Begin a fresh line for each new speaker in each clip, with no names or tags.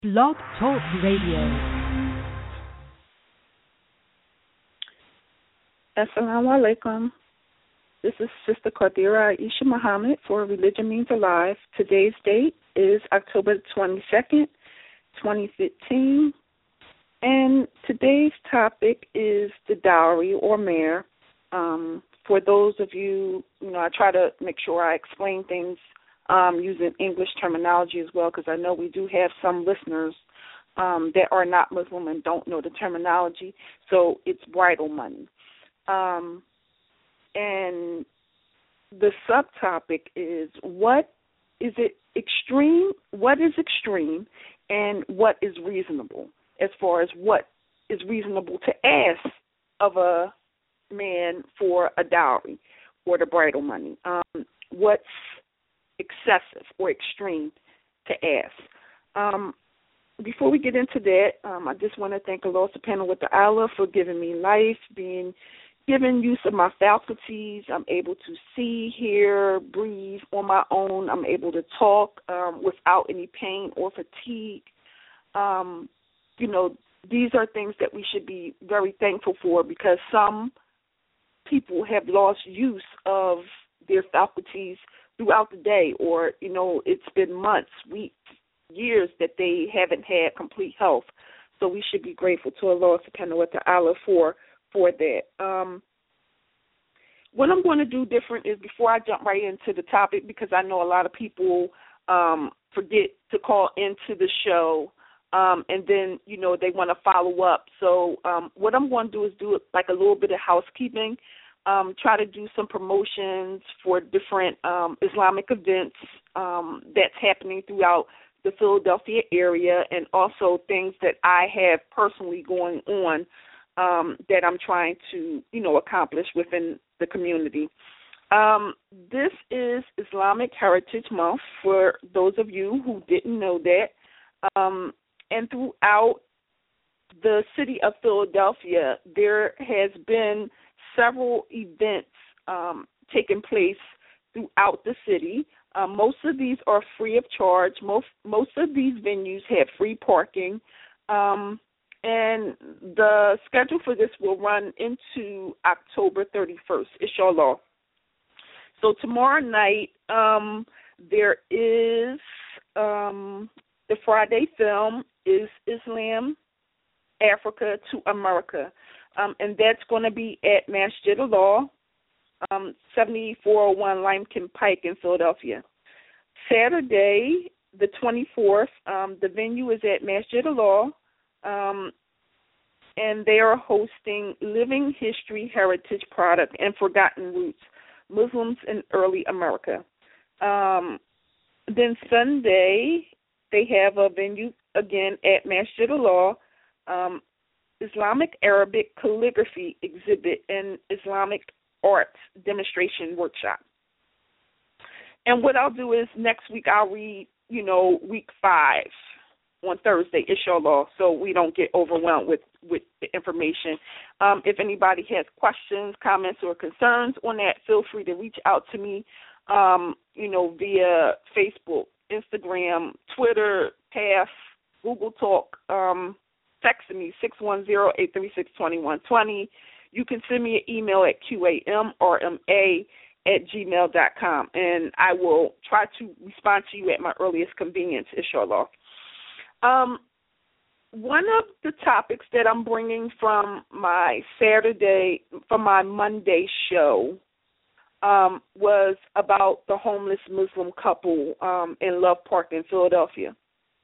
Blog Talk Radio.
Assalamu alaikum. This is Sister Qadira Aisha Muhammad for Religion Means Alive. Today's date is October 22nd, 2015. And today's topic is the dowry or mahr. For those of you, I try to make sure I explain things using English terminology as well, because I know we do have some listeners that are not Muslim and don't know the terminology. So it's bridal money. And the subtopic is what is extreme, and what is reasonable, as far as what is reasonable to ask of a man for a dowry or the bridal money. What's excessive or extreme to ask. Before we get into that, I just want to thank Allah subhanahu wa ta'ala for giving me life, given use of my faculties. I'm able to see, hear, breathe on my own. I'm able to talk without any pain or fatigue. These are things that we should be very thankful for, because some people have lost use of their faculties throughout the day, or, it's been months, weeks, years that they haven't had complete health. So we should be grateful to Allah subhanahu wa ta'ala for that. What I'm going to do different is, before I jump right into the topic, because I know a lot of people forget to call into the show, and then, they want to follow up. So what I'm going to do is do like a little bit of housekeeping, try to do some promotions for different Islamic events that's happening throughout the Philadelphia area, and also things that I have personally going on that I'm trying to, accomplish within the community. This is Islamic Heritage Month, for those of you who didn't know that. And throughout the city of Philadelphia, there has been several events taking place throughout the city. Most of these are free of charge. Most of these venues have free parking. And the schedule for this will run into October 31st, inshallah. So tomorrow night, there is the Friday film, is Islam, Africa to America. And that's going to be at Masjid Allah, 7401 Limekiln Pike in Philadelphia. Saturday, the 24th, the venue is at Masjid Allah, and they are hosting Living History Heritage Product and Forgotten Roots, Muslims in Early America. Then Sunday, they have a venue again at Masjid Allah, Islamic Arabic Calligraphy Exhibit and Islamic Arts Demonstration Workshop. And what I'll do is next week I'll read, week 5 on Thursday, inshallah, so we don't get overwhelmed with the information. If anybody has questions, comments, or concerns on that, feel free to reach out to me, via Facebook, Instagram, Twitter, Pass, Google Talk, text me, 610-836-2120. You can send me an email at qamrma@gmail.com, and I will try to respond to you at my earliest convenience, inshallah. One of the topics that I'm bringing from my Monday show was about the homeless Muslim couple in Love Park in Philadelphia.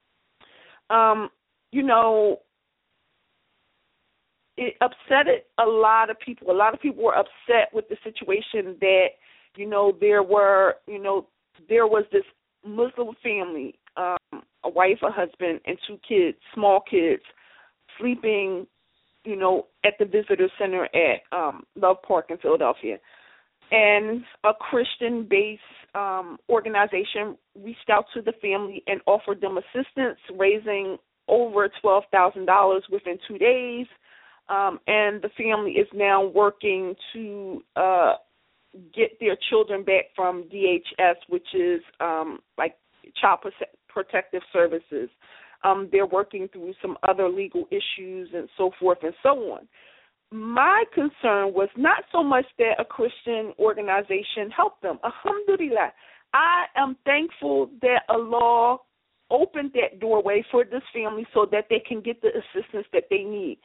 It upset a lot of people. A lot of people were upset with the situation that, there was this Muslim family, a wife, a husband, and 2 kids, small kids, sleeping, at the visitor center at Love Park in Philadelphia. And a Christian-based organization reached out to the family and offered them assistance, raising over $12,000 within 2 days. And the family is now working to get their children back from DHS, which is like Child Protective Services. They're working through some other legal issues and so forth and so on. My concern was not so much that a Christian organization helped them. Alhamdulillah. I am thankful that Allah opened that doorway for this family so that they can get the assistance that they need.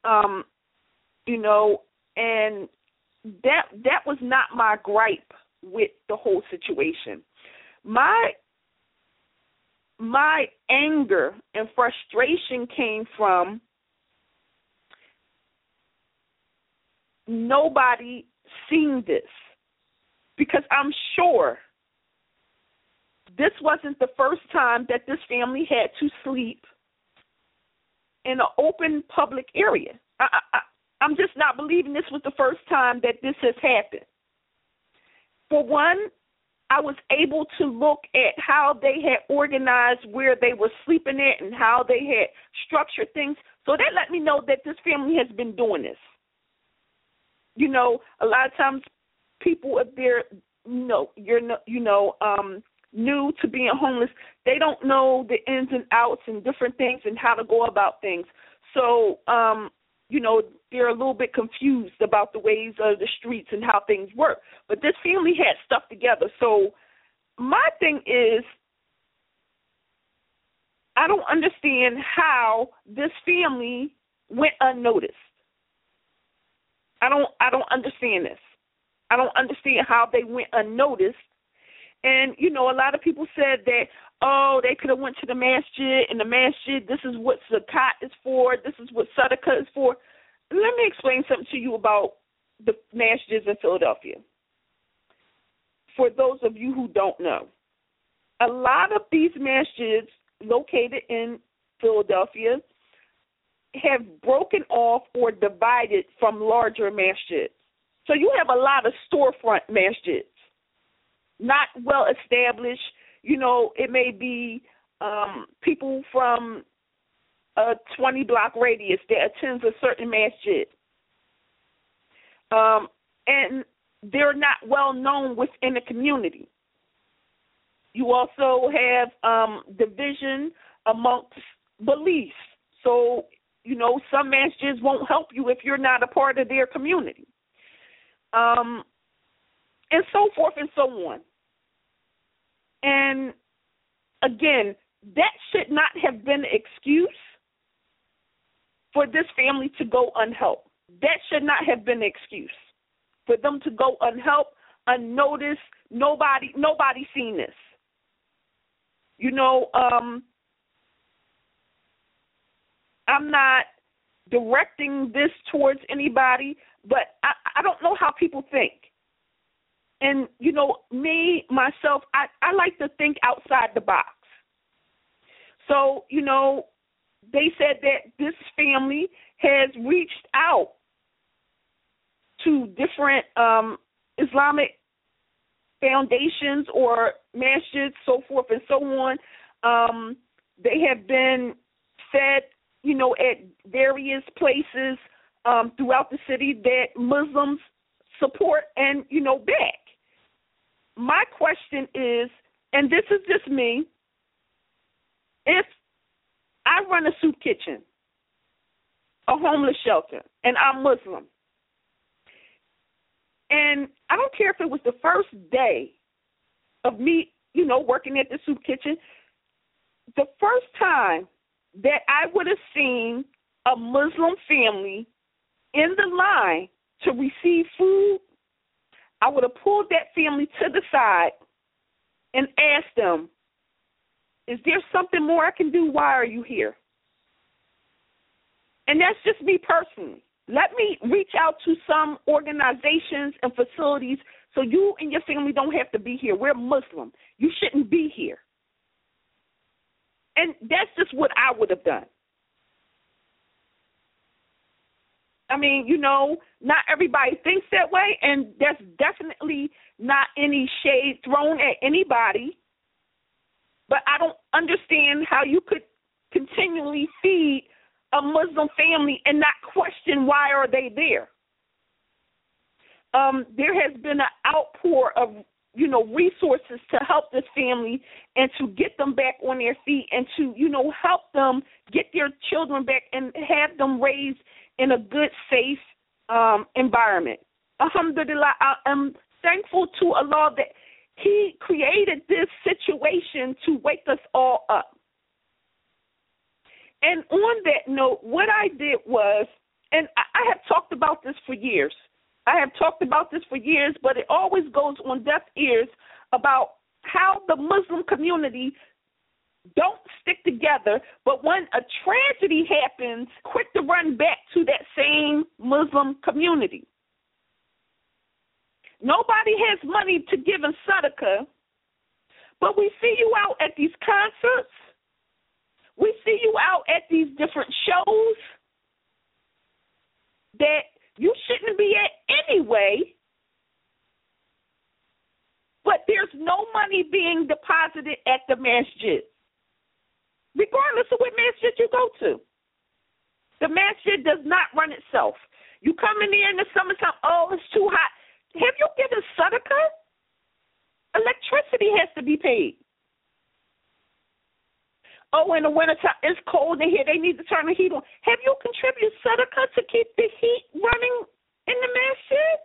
And that was not my gripe with the whole situation. My anger and frustration came from nobody seeing this, because I'm sure this wasn't the first time that this family had to sleep in an open public area. I'm just not believing this was the first time that this has happened. For one, I was able to look at how they had organized where they were sleeping at and how they had structured things. So that let me know that this family has been doing this. A lot of times people, if they're, new to being homeless, they don't know the ins and outs and different things and how to go about things. So, they're a little bit confused about the ways of the streets and how things work. But this family had stuff together. So my thing is, I don't understand how this family went unnoticed. I don't understand this. I don't understand how they went unnoticed. And, a lot of people said that, they could have went to the masjid, and the masjid, this is what zakat is for, this is what sadaqah is for. Let me explain something to you about the masjids in Philadelphia. For those of you who don't know, a lot of these masjids located in Philadelphia have broken off or divided from larger masjids. So you have a lot of storefront masjids, not well established. It may be people from a 20-block radius that attends a certain masjid. And they're not well known within the community. You also have division amongst beliefs. So, some masjids won't help you if you're not a part of their community. And so forth and so on. And, again, that should not have been an excuse for this family to go unhelped. That should not have been an excuse for them to go unhelped, unnoticed. Nobody seen this. I'm not directing this towards anybody, but I don't know how people think. And, me, myself, I like to think outside the box. So, they said that this family has reached out to different Islamic foundations or masjids, so forth and so on. They have been fed, at various places throughout the city that Muslims support and, back. My question is, and this is just me, if I run a soup kitchen, a homeless shelter, and I'm Muslim, and I don't care if it was the first day of me, working at the soup kitchen, the first time that I would have seen a Muslim family in the line to receive food, I would have pulled that family to the side and asked them, is there something more I can do? Why are you here? And that's just me personally. Let me reach out to some organizations and facilities so you and your family don't have to be here. We're Muslim. You shouldn't be here. And that's just what I would have done. I mean, not everybody thinks that way, and there's definitely not any shade thrown at anybody. But I don't understand how you could continually feed a Muslim family and not question why are they there. There has been an outpour of resources to help this family and to get them back on their feet and to, help them get their children back and have them raised in a good, safe environment. Alhamdulillah, I am thankful to Allah that He created this situation to wake us all up. And on that note, what I did was, and I have talked about this for years. But it always goes on deaf ears about how the Muslim community don't stick together, but when a tragedy happens, quick to run back to that same Muslim community. Nobody has money to give in sadaqah, but we see you out at these concerts. We see you out at these different shows that you shouldn't be at anyway, but there's no money being deposited at the masjid, regardless of what masjid you go to. The masjid does not run itself. You come in there in the summertime, it's too hot. Have you given sadaqah? Electricity has to be paid. In the wintertime, it's cold in here. They need to turn the heat on. Have you contributed sadaqah to keep the heat running in the masjid?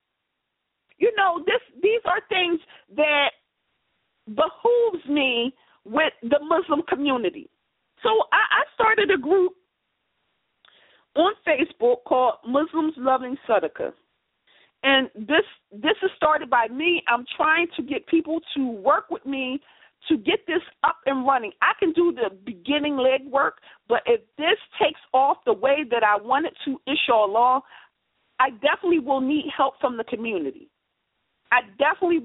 These are things that behooves me with the Muslim community. So I started a group on Facebook called Muslims Loving Sadaqah. And this is started by me. I'm trying to get people to work with me to get this up and running. I can do the beginning legwork, but if this takes off the way that I want it to, inshallah, I definitely will need help from the community. And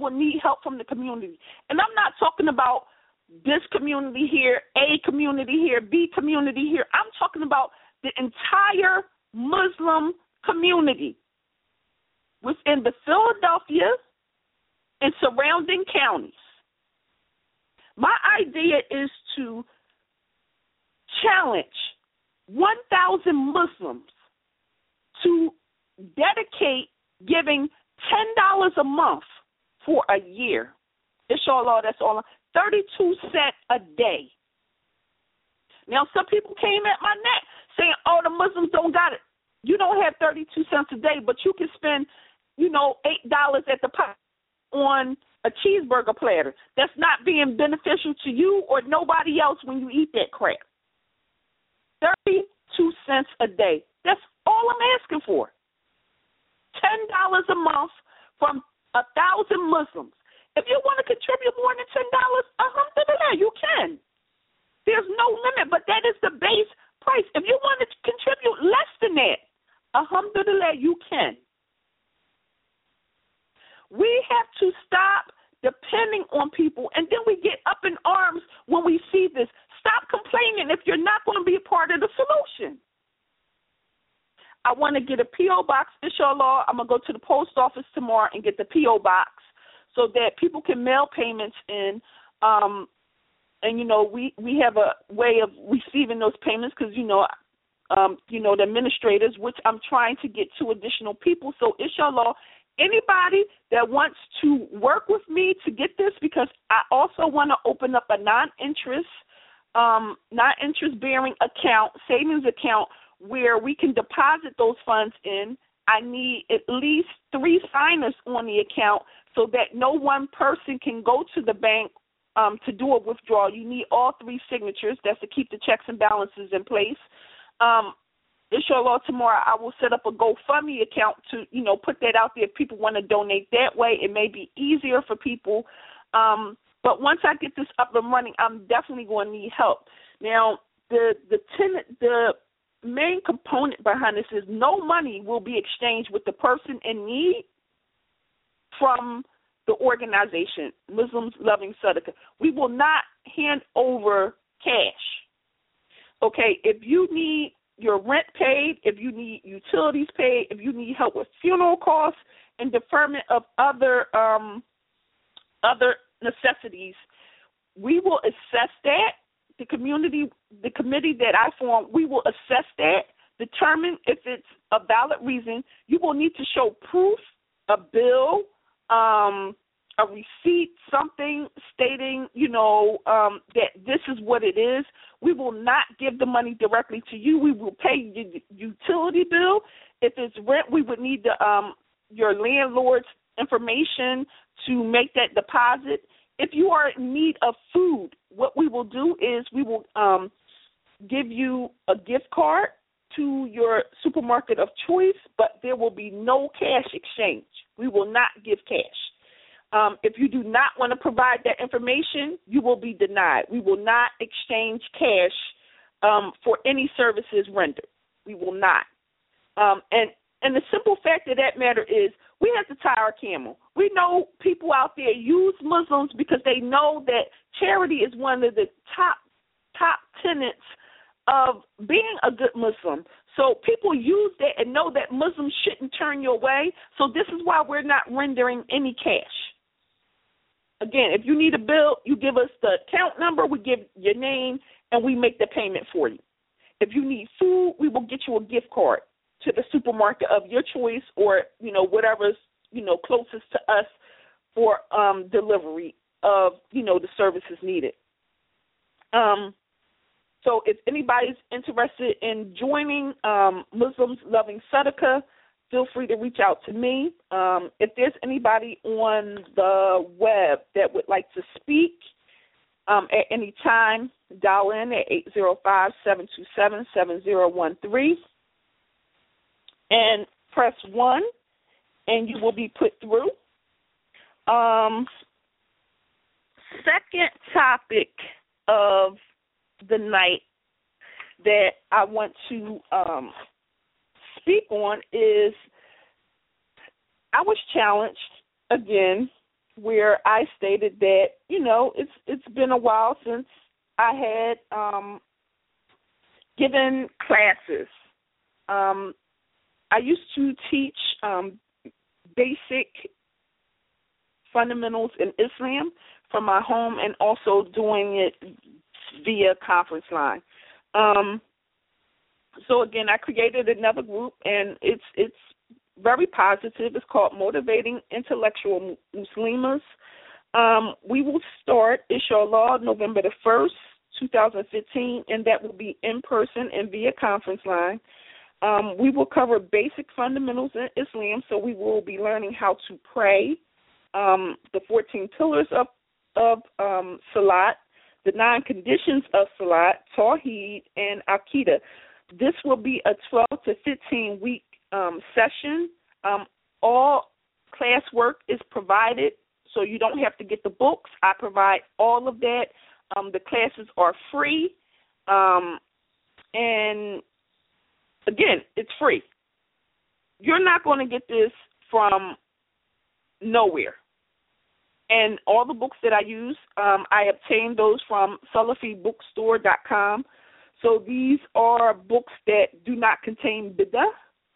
I'm not talking about this community here, A community here, B community here. I'm talking about the entire Muslim community within the Philadelphia and surrounding counties. My idea is to challenge 1,000 Muslims to dedicate giving $10 a month for a year. Inshallah, that's all. 32 cents a day. Now, some people came at my neck saying, the Muslims don't got it. You don't have 32 cents a day, but you can spend, $8 at the pot on a cheeseburger platter. That's not being beneficial to you or nobody else when you eat that crap. 32 cents a day. That's all I'm asking for. $10 a month from 1,000 Muslims. If you want to contribute more than $10, alhamdulillah, you can. There's no limit, but that is the base price. If you want to contribute less than that, alhamdulillah, you can. We have to stop depending on people, and then we get up in arms when we see this. Stop complaining if you're not going to be a part of the solution. I want to get a P.O. box, inshallah. I'm going to go to the post office tomorrow and get the P.O. box so that people can mail payments in. We have a way of receiving those payments because, the administrators, which I'm trying to get 2 additional people. So, inshallah, anybody that wants to work with me to get this, because I also want to open up a non-interest bearing account, savings account, where we can deposit those funds in. I need at least 3 signers on the account so that no one person can go to the bank to do a withdrawal. You need all 3 signatures. That's to keep the checks and balances in place. Inshallah, tomorrow I will set up a GoFundMe account to, put that out there. If people want to donate that way, it may be easier for people. But once I get this up and running, I'm definitely going to need help. Now, the main component behind this is no money will be exchanged with the person in need from the organization, Muslims Loving Sadaqah. We will not hand over cash. Okay, if you need your rent paid, if you need utilities paid, if you need help with funeral costs and deferment of other necessities, we will assess that. The committee that I form, we will assess that, determine if it's a valid reason. You will need to show proof, a bill, a a receipt, something stating, that this is what it is. We will not give the money directly to you. We will pay your utility bill. If it's rent, we would need your landlord's information to make that deposit. If you are in need of food, what we will do is we will give you a gift card to your supermarket of choice, but there will be no cash exchange. We will not give cash. If you do not want to provide that information, you will be denied. We will not exchange cash for any services rendered. We will not. And the simple fact of that matter is we have to tie our camel. We know people out there use Muslims because they know that charity is one of the top tenets of being a good Muslim. So people use that and know that Muslims shouldn't turn your way. So this is why we're not rendering any cash. Again, if you need a bill, you give us the account number, we give your name, and we make the payment for you. If you need food, we will get you a gift card to the supermarket of your choice or, whatever's, closest to us for delivery of, the services needed. So if anybody's interested in joining Muslims Loving Sadaqah, feel free to reach out to me. If there's anybody on the web that would like to speak at any time, dial in at 805-727-7013 and press 1, and you will be put through. Second topic of the night that I want to speak on is I was challenged again where I stated that, it's been a while since I had given classes. I used to teach basic fundamentals in Islam from my home and also doing it via conference line. So again, I created another group, and it's very positive. It's called Motivating Intellectual Muslimas. We will start, inshallah, November the 1st, 2015, and that will be in person and via conference line. We will cover basic fundamentals in Islam, so we will be learning how to pray, the 14 pillars of Salat, the 9 conditions of Salat, Tawheed, and Aqidah. This will be a 12 to 15-week session. All classwork is provided, so you don't have to get the books. I provide all of that. The classes are free, and again, it's free. You're not going to get this from nowhere. And all the books that I use, I obtained those from SalafiBookstore.com. So these are books that do not contain bid'ah.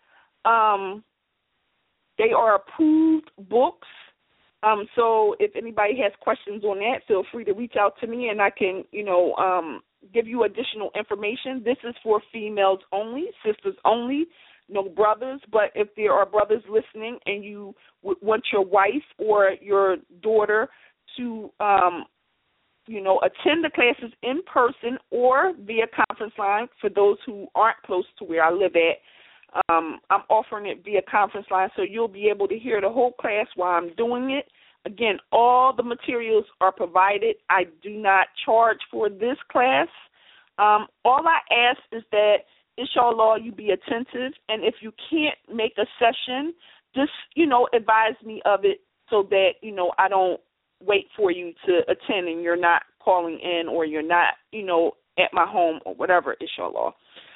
They are approved books. So if anybody has questions on that, feel free to reach out to me and I can, give you additional information. This is for females only, sisters only, no brothers. But if there are brothers listening and you want your wife or your daughter to, attend the classes in person or via conference line, for those who aren't close to where I live at, I'm offering it via conference line, so you'll be able to hear the whole class while I'm doing it. Again, all the materials are provided. I do not charge for this class. All I ask is that, inshallah, you be attentive, and if you can't make a session, just, advise me of it so that, I don't wait for you to attend and you're not calling in or you're not, at my home or whatever, inshallah.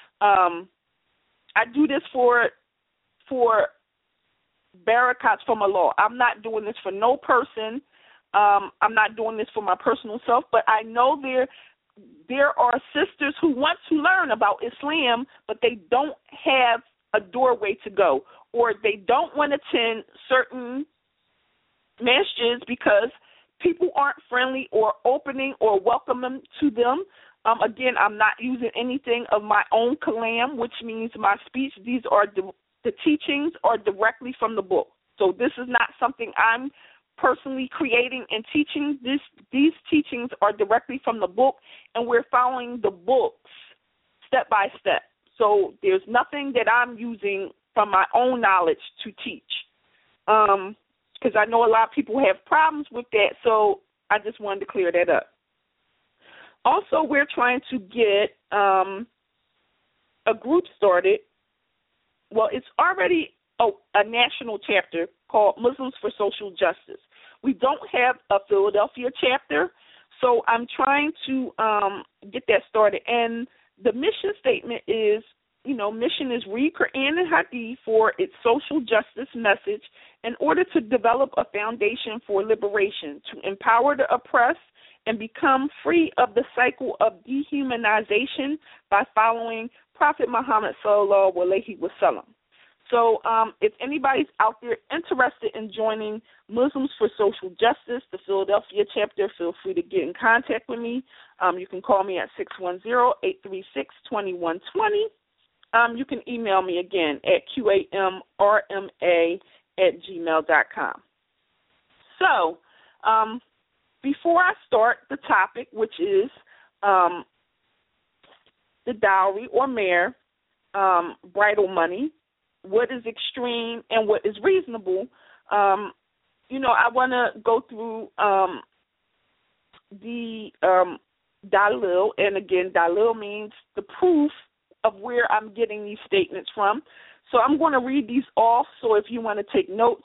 I do this for barakats from Allah. I'm not doing this for no person. I'm not doing this for my personal self, but I know there are sisters who want to learn about Islam, but they don't have a doorway to go, or they don't want to attend certain masjids because people aren't friendly or opening or welcoming to them. Again, I'm not using anything of my own kalam, which means my speech. These are the teachings are directly from the book. So this is not something I'm personally creating and teaching. These teachings are directly from the book, and we're following the books step by step. So there's nothing that I'm using from my own knowledge to teach, because I know a lot of people have problems with that, so I just wanted to clear that up. Also, we're trying to get a group started. Well, it's already a national chapter called Muslims for Social Justice. We don't have a Philadelphia chapter, so I'm trying to get that started. And the mission statement is, mission is read Quran and Hadith for its social justice message in order to develop a foundation for liberation, to empower the oppressed, and become free of the cycle of dehumanization by following Prophet Muhammad sallallahu alaihi wasallam. So if anybody's out there interested in joining Muslims for Social Justice, the Philadelphia chapter, feel free to get in contact with me. You can call me at 610-836-2120. You can email me again at qamrma@gmail.com. So before I start the topic, which is the dowry or mahr, bridal money, what is extreme and what is reasonable, I want to go through the dalil, and again, dalil means the proof of where I'm getting these statements from. So I'm going to read these off, so if you want to take notes,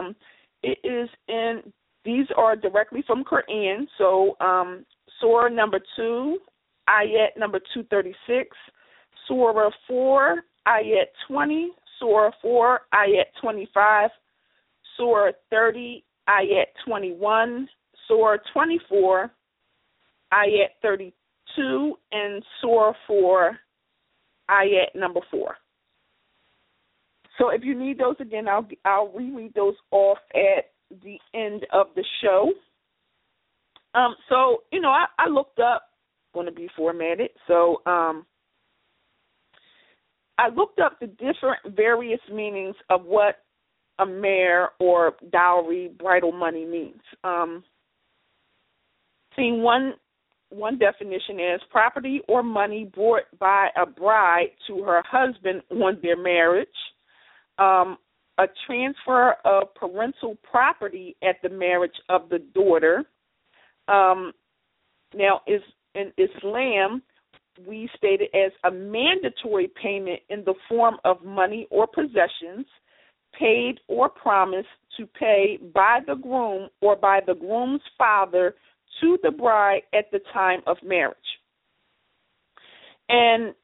these are directly from Quran. So Surah number 2, Ayat number 236, Surah 4, Ayat 20, Surah 4, Ayat 25, Surah 30, Ayat 21, Surah 24, Ayat 32, and Surah 4, Ayat number 4. So if you need those again, I'll reread those off at the end of the show. So, I looked up, going to be formatted, so I looked up the different various meanings of what a mahr or dowry, bridal money means. Seeing one definition as property or money brought by a bride to her husband on their marriage, a transfer of parental property at the marriage of the daughter. Now, in Islam, we state it as a mandatory payment in the form of money or possessions paid or promised to pay by the groom or by the groom's father to the bride at the time of marriage. And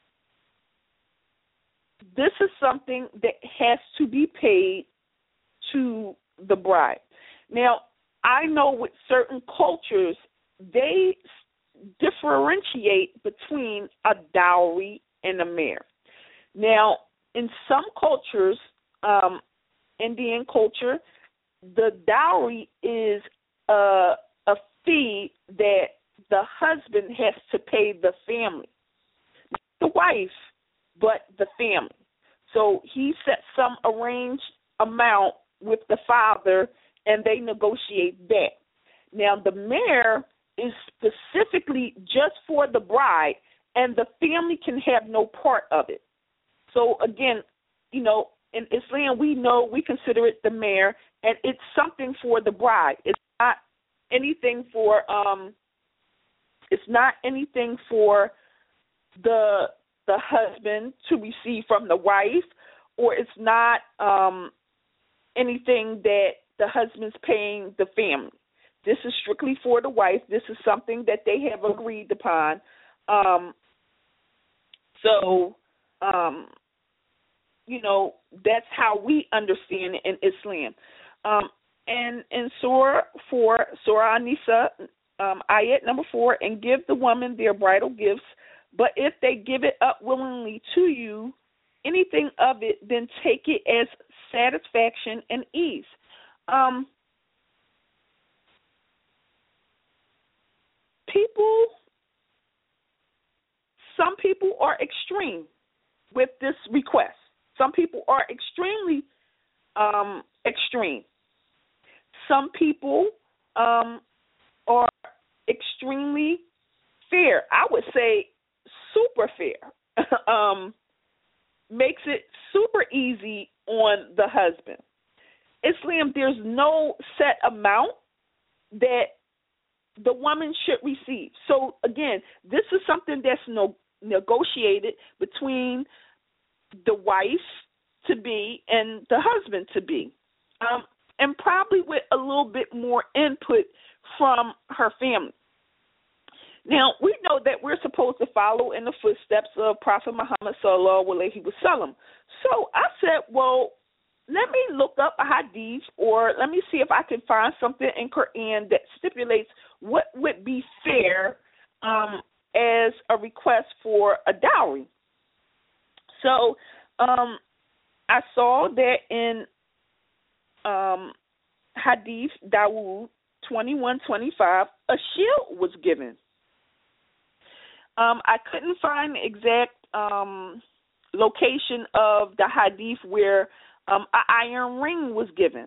this is something that has to be paid to the bride. Now, I know with certain cultures, they differentiate between a dowry and a mahr. Now, in some cultures, Indian culture, the dowry is a fee that the husband has to pay the family, not the wife, but the family. So he sets some arranged amount with the father, and they negotiate that. Now, the mahr is specifically just for the bride, and the family can have no part of it. So, again, in Islam, we consider it the mahr, and it's something for the bride. It's not anything for the husband to receive from the wife, or it's not anything that the husband's paying the family. This is strictly for the wife. This is something that they have agreed upon. That's how we understand it in Islam. And in Surah 4, Surah An-Nisa, Ayat number 4, and give the woman their bridal gifts, but if they give it up willingly to you, anything of it, then take it as satisfaction and ease. Some people are extreme with this request. Some people are extremely extreme. some people are extremely fair. I would say super fair. Makes it super easy on the husband. Islam, there's no set amount that the woman should receive. So, again, this is something that's negotiated between the wife-to-be and the husband-to-be, and probably with a little bit more input from her family. Now, we know that we're supposed to follow in the footsteps of Prophet Muhammad sallallahu alaihi wasallam. So I said, well, let me look up a hadith, or let me see if I can find something in Quran that stipulates what would be fair as a request for a dowry. So I saw that in Hadith Dawood 21:25, a shield was given. I couldn't find the exact location of the hadith where an iron ring was given.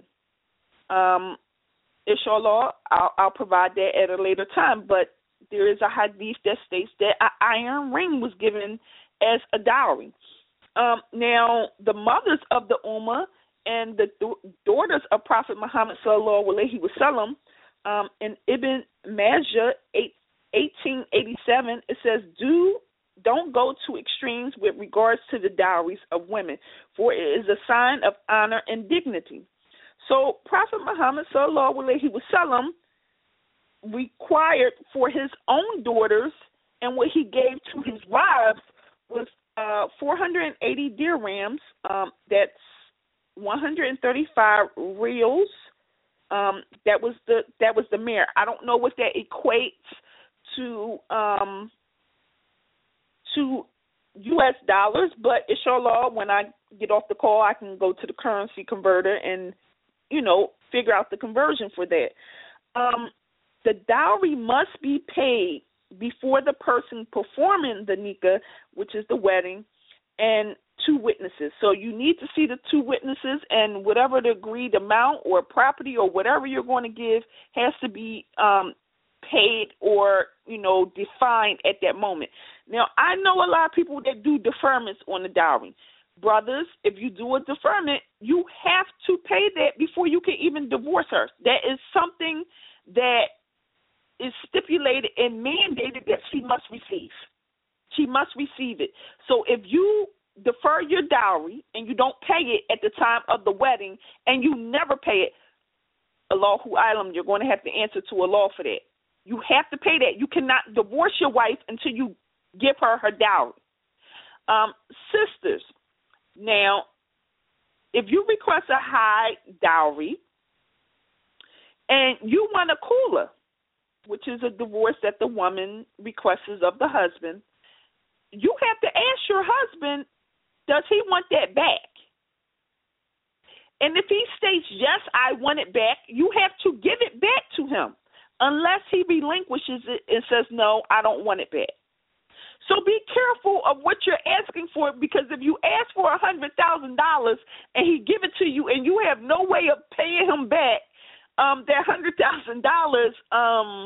Inshallah, I'll provide that at a later time, but there is a hadith that states that an iron ring was given as a dowry. Now, the mothers of the Ummah and the daughters of Prophet Muhammad sallallahu alaihi wasallam, in Ibn Majah 1887, it says, don't go to extremes with regards to the dowries of women, for it is a sign of honor and dignity. So Prophet Muhammad sallallahu alaihi wasallam required for his own daughters, and what he gave to his wives was 480 dirhams. That's 135 reals. That was the mayor. I don't know what that equates to U.S. dollars, but inshallah, when I get off the call, I can go to the currency converter and, figure out the conversion for that. The dowry must be paid before the person performing the nikah, which is the wedding, and two witnesses. So you need to see the two witnesses, and whatever the agreed amount or property or whatever you're going to give has to be paid or, defined at that moment. Now, I know a lot of people that do deferments on the dowry. Brothers, if you do a deferment, you have to pay that before you can even divorce her. That is something that is stipulated and mandated that she must receive. She must receive it. So if you defer your dowry and you don't pay it at the time of the wedding and you never pay it, Allahu Alam, you're going to have to answer to Allah for that. You have to pay that. You cannot divorce your wife until you give her her dowry. Sisters, now, if you request a high dowry and you want a khula, which is a divorce that the woman requests of the husband, you have to ask your husband, does he want that back? And if he states, yes, I want it back, you have to give it back to him, unless he relinquishes it and says, no, I don't want it back. So be careful of what you're asking for, because if you ask for $100,000 and he give it to you and you have no way of paying him back, that $100,000,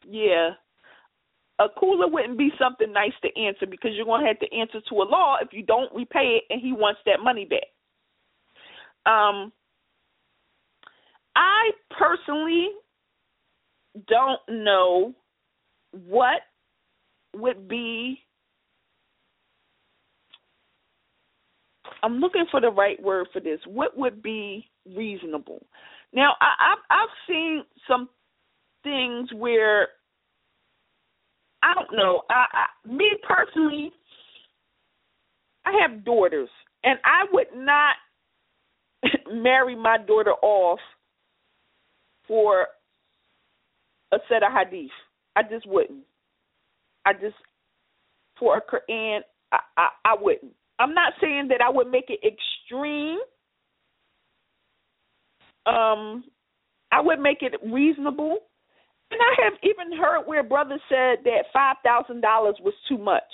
a khula wouldn't be something nice to answer, because you're going to have to answer to Allah if you don't repay it and he wants that money back. I personally don't know what would be, I'm looking for the right word for this, what would be reasonable? Now, I've seen some things where, I don't know, me personally, I have daughters, and I would not marry my daughter off for a set of hadith. I just wouldn't. For a Quran, I wouldn't. I'm not saying that I would make it extreme. I would make it reasonable. And I have even heard where brothers said that $5,000 was too much.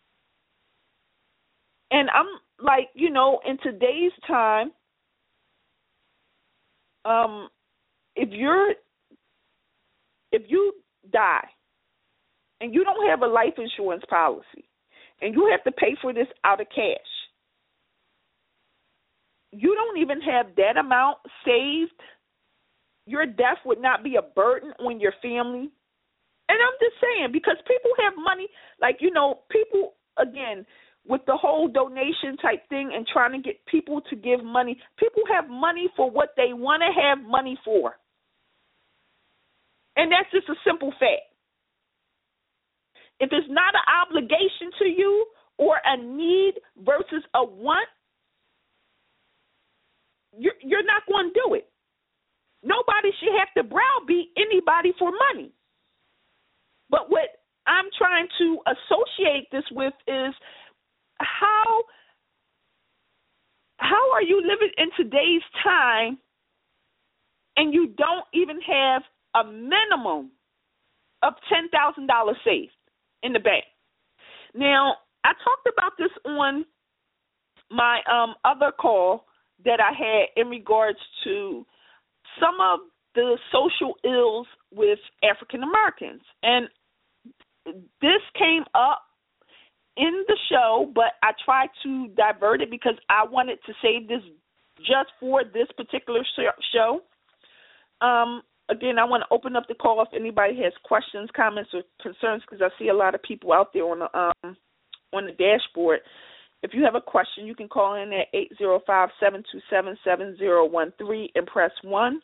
And I'm like, in today's time, if you die and you don't have a life insurance policy and you have to pay for this out of cash, you don't even have that amount saved, your death would not be a burden on your family. And I'm just saying, because people have money, like, people, again, with the whole donation type thing and trying to get people to give money, people have money for what they want to have money for. And that's just a simple fact. If it's not an obligation to you or a need versus a want, you're not going to do it. Nobody should have to browbeat anybody for money. But what I'm trying to associate this with is how are you living in today's time and you don't even have a minimum of $10,000 saved in the bank? Now, I talked about this on my other call that I had in regards to some of the social ills with African Americans. And this came up in the show, but I tried to divert it because I wanted to save this just for this particular show. Again, I want to open up the call if anybody has questions, comments, or concerns, because I see a lot of people out there on the dashboard. If you have a question, you can call in at 805-727-7013 and press 1.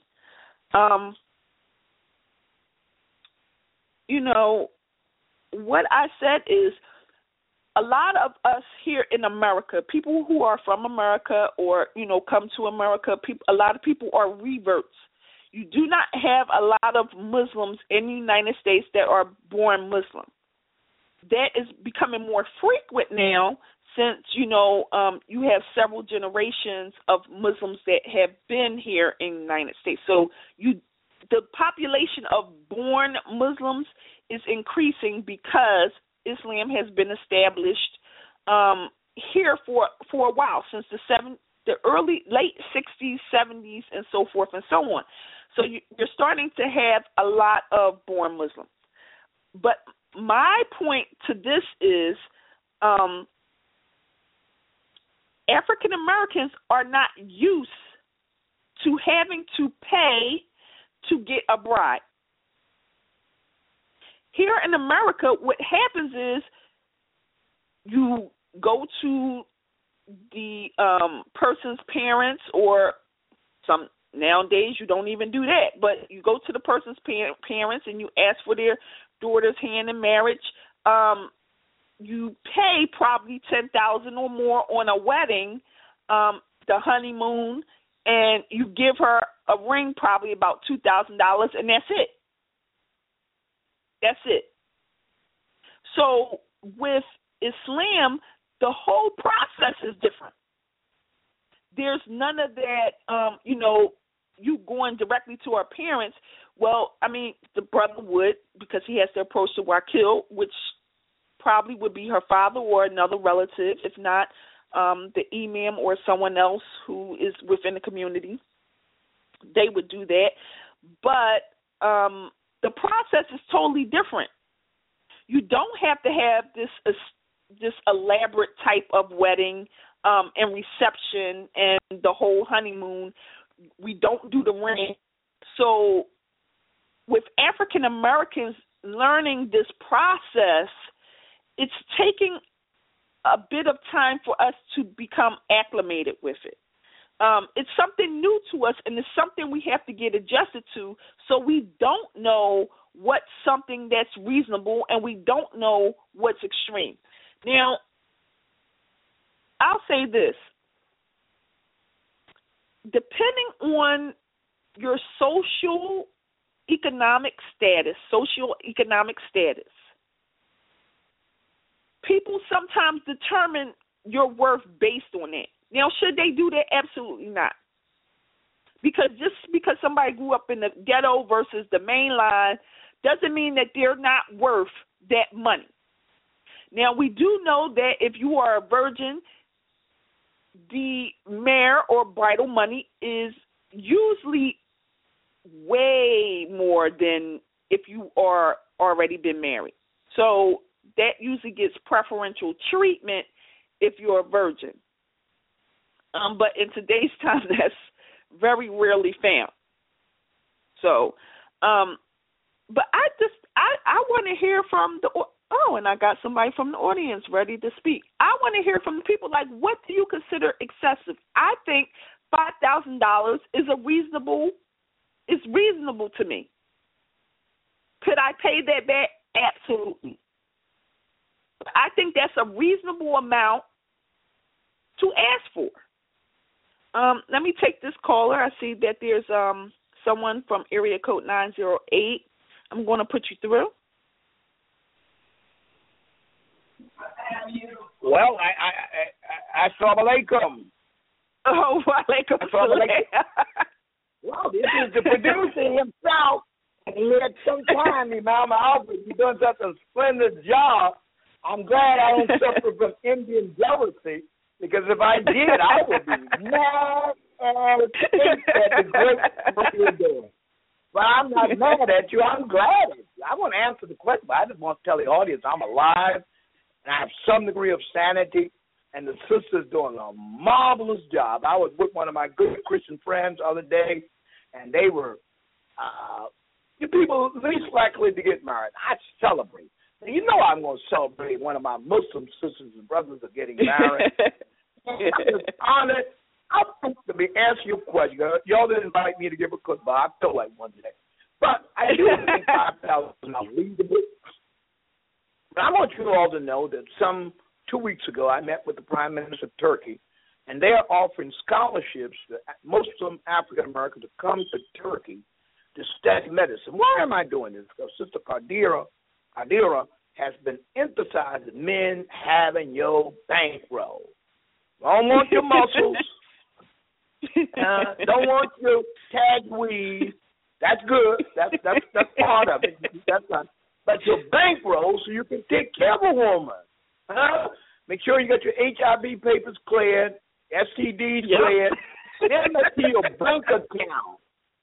What I said is a lot of us here in America, people who are from America or, come to America, a lot of people are reverts. You do not have a lot of Muslims in the United States that are born Muslim. That is becoming more frequent now since, you have several generations of Muslims that have been here in the United States. So the population of born Muslims is increasing because Islam has been established here for a while, since the late 60s, 70s, and so forth and so on. So you're starting to have a lot of born Muslims. But my point to this is African Americans are not used to having to pay to get a bride. Here in America, what happens is you go to the person's parents, or nowadays you don't even do that, but you go to the person's parents and you ask for their daughter's hand in marriage. You pay probably $10,000 or more on a wedding, the honeymoon, and you give her a ring, probably about $2,000, and that's it. That's it. So with Islam, the whole process is different. There's none of that, you going directly to our parents. Well, the brother would, because he has to approach the wakil, which probably would be her father or another relative, if not the imam or someone else who is within the community. They would do that. But the process is totally different. You don't have to have this elaborate type of wedding and reception and the whole honeymoon. We don't do the ring. So with African Americans learning this process, it's taking a bit of time for us to become acclimated with it. It's something new to us, and it's something we have to get adjusted to, so we don't know what's something that's reasonable and we don't know what's extreme. Now, I'll say this. Depending on your socioeconomic status, people sometimes determine your worth based on it. Now, should they do that? Absolutely not. Because just because somebody grew up in the ghetto versus the main line doesn't mean that they're not worth that money. Now, we do know that if you are a virgin, the mahr or bridal money is usually way more than if you are already been married. So that usually gets preferential treatment if you're a virgin. But in today's time, that's very rarely found. So, but I want to hear from and I got somebody from the audience ready to speak. I want to hear from the people, like, what do you consider excessive? I think $5,000 is reasonable to me. Could I pay that back? Absolutely. I think that's a reasonable amount to ask for. Let me take this caller. I see that there's someone from area code 908. I'm going to put you through.
Well, Assalamu alaikum.
Oh, walaikum assalam.
Well, this is the producer himself. And he had some time, Imam Albert. You're doing such a splendid job. I'm glad I don't suffer from Indian jealousy, because if I did, I would be mad at the great work you're doing. But I'm not mad at you. I'm glad at you. I want to answer the question, but I just want to tell the audience I'm alive, and I have some degree of sanity, and the sister's doing a marvelous job. I was with one of my good Christian friends the other day, and they were the people least likely to get married. I celebrate. You know I'm going to celebrate one of my Muslim sisters and brothers are getting married. I'm just honored. I'm going to answer your question. Y'all didn't invite me to give a khutbah. I feel like one day. But I do think 5,000 is unbelievable. But I want you all to know that 2 weeks ago I met with the Prime Minister of Turkey, and they are offering scholarships to Muslim African Americans to come to Turkey to study medicine. Why am I doing this? Because Sister Qadira has been emphasizing men having your bankroll. Don't want your muscles. Don't want your tag weave. That's good. That's part of it. That's not. But your bankroll so you can take care of a woman. Make sure you got your HIV papers cleared, STDs cleared. Then let's see your bank account.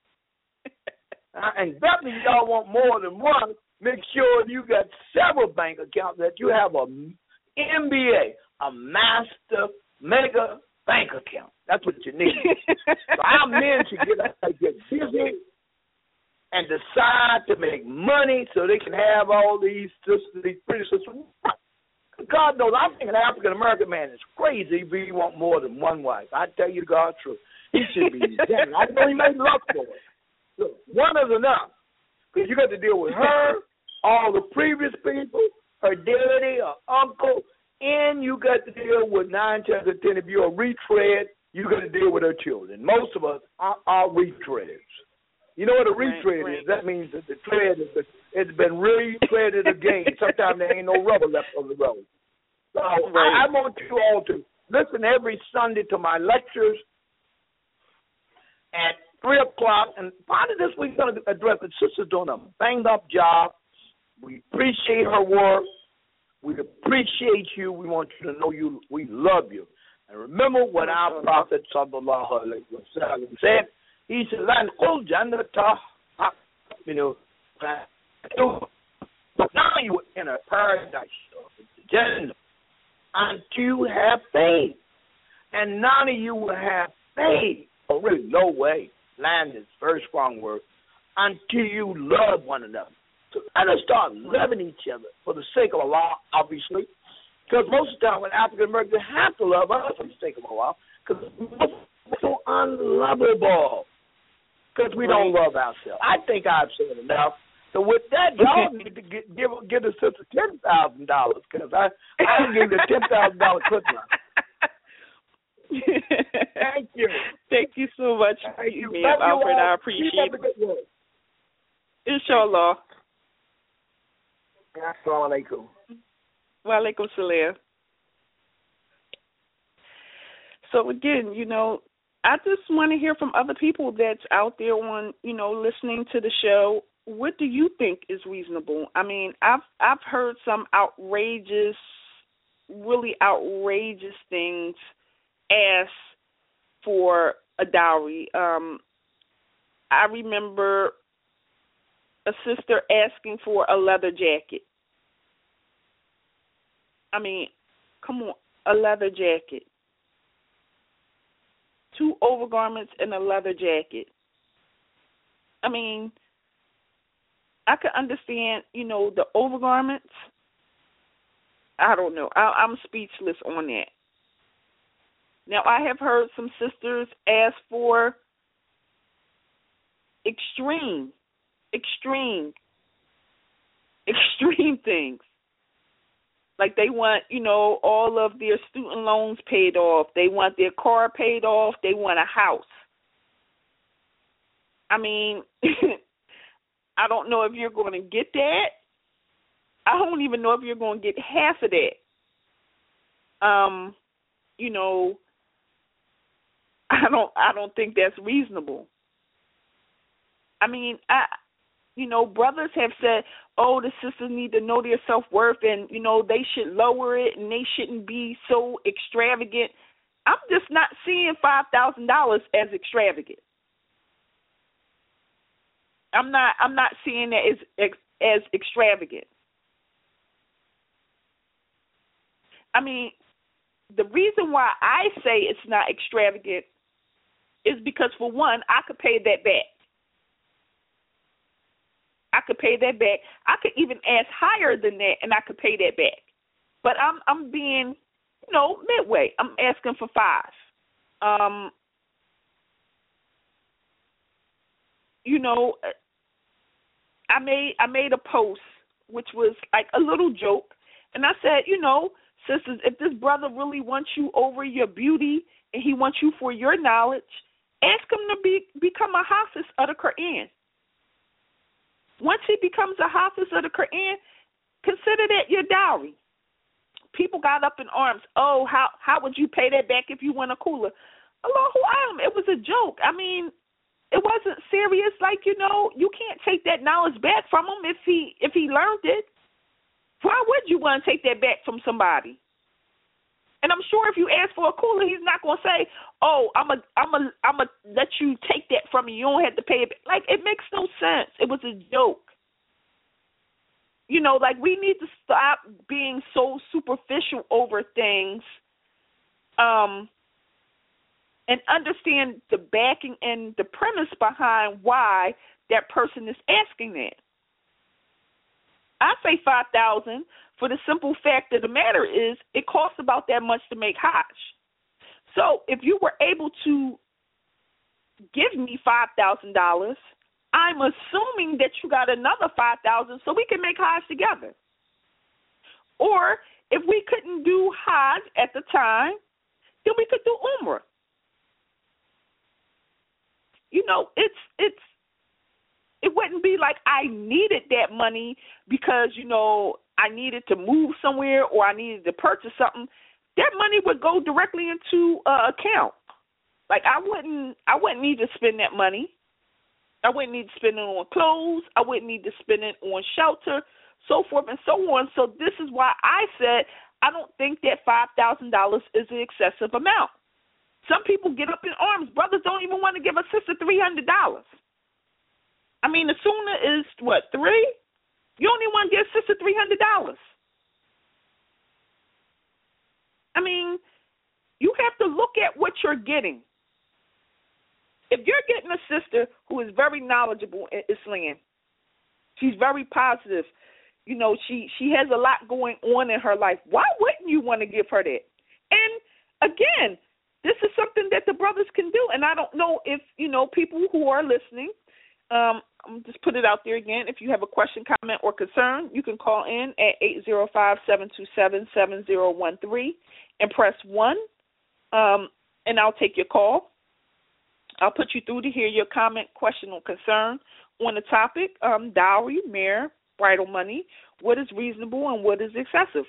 And definitely y'all want more than one. Make sure you got several bank accounts, that you have a MBA, a master mega bank account. That's what you need. So our men should get busy and decide to make money so they can have all these sisters, these pretty sisters. God knows, I think an African-American man is crazy if he want more than one wife. I tell you God's truth. He should be dead. I know he may love for it. Look, one is enough, because you got to deal with her, all the previous people, her daddy, her uncle, and you got to deal with 9 times out of 10. If you're a retread, you got to deal with her children. Most of us are retreads. You know what a retread is? That means that the tread it's been retreaded again. Sometimes there ain't no rubber left on the road. So I want you all to listen every Sunday to my lectures at 3 o'clock. And part of this we're going to address the sister's doing a banged-up job. We appreciate her work. We appreciate you. We want you to know we love you. And remember what our Prophet sallallahu alaihi wasallam said. He said, now you in a paradise, until you have faith. And none of you will have faith, or really no way, land is very strong word, until you love one another. So let us start loving each other for the sake of Allah, obviously, because most of the time when African Americans have to love us for the sake of Allah, because we're so unlovable, because we don't love ourselves. I think I've said enough. So with that, y'all need to give the sister $10,000, because I can give you a $10,000 Christmas. Thank you.
Thank you so much, Alfred. I appreciate it. Inshallah.
Assalamu alaikum.
Wa alaikum salam. So again, I just want to hear from other people that's out there on, listening to the show. What do you think is reasonable? I mean, I've heard some really outrageous things asked for a dowry. I remember a sister asking for a leather jacket. I mean, come on, a leather jacket. 2 overgarments and a leather jacket. I mean, I could understand, the overgarments. I don't know. I'm speechless on that. Now, I have heard some sisters ask for extreme things. Like they want, all of their student loans paid off. They want their car paid off. They want a house. I mean, I don't know if you're going to get that. I don't even know if you're going to get half of that. I don't think that's reasonable. I mean, brothers have said, the sisters need to know their self-worth and, they should lower it and they shouldn't be so extravagant. I'm just not seeing $5,000 as extravagant. I'm not seeing that as extravagant. I mean, the reason why I say it's not extravagant is because, for one, I could pay that back. I could even ask higher than that, and I could pay that back. But I'm being, midway. I'm asking for $5,000. I made a post which was like a little joke, and I said, sisters, if this brother really wants you over your beauty and he wants you for your knowledge, ask him to become a hafiz of the Quran. Once he becomes a hafiz of the Quran, consider that your dowry. People got up in arms. Oh, how would you pay that back if you want a cooler? Allahu Alam, it was a joke. I mean, it wasn't serious. Like, you can't take that knowledge back from him if he learned it. Why would you want to take that back from somebody? And I'm sure if you ask for a cooler, he's not going to say, "Oh, I'm a let you take that from me. You don't have to pay it back." Like, it makes no sense. It was a joke. Like, we need to stop being so superficial over things, and understand the backing and the premise behind why that person is asking that. I say $5,000 for the simple fact of the matter is it costs about that much to make Hajj. So if you were able to give me $5,000, I'm assuming that you got another $5,000 so we can make Hajj together. Or if we couldn't do Hajj at the time, then we could do Umrah. It wouldn't be like I needed that money because, I needed to move somewhere or I needed to purchase something. That money would go directly into an account. Like, I wouldn't need to spend that money. I wouldn't need to spend it on clothes. I wouldn't need to spend it on shelter, so forth and so on. So this is why I said I don't think that $5,000 is an excessive amount. Some people get up in arms. Brothers don't even want to give a sister $300. I mean, the sunnah is, what, 3? You only want to give a sister $300. I mean, you have to look at what you're getting. If you're getting a sister who is very knowledgeable in Islam, she's very positive, she has a lot going on in her life, why wouldn't you want to give her that? And, again, this is something that the brothers can do. And I don't know if, people who are listening, I'm just put it out there again. If you have a question, comment, or concern, you can call in at 805-727-7013 and press 1, and I'll take your call. I'll put you through to hear your comment, question, or concern on the topic, dowry, mahr, bridal money, what is reasonable and what is excessive.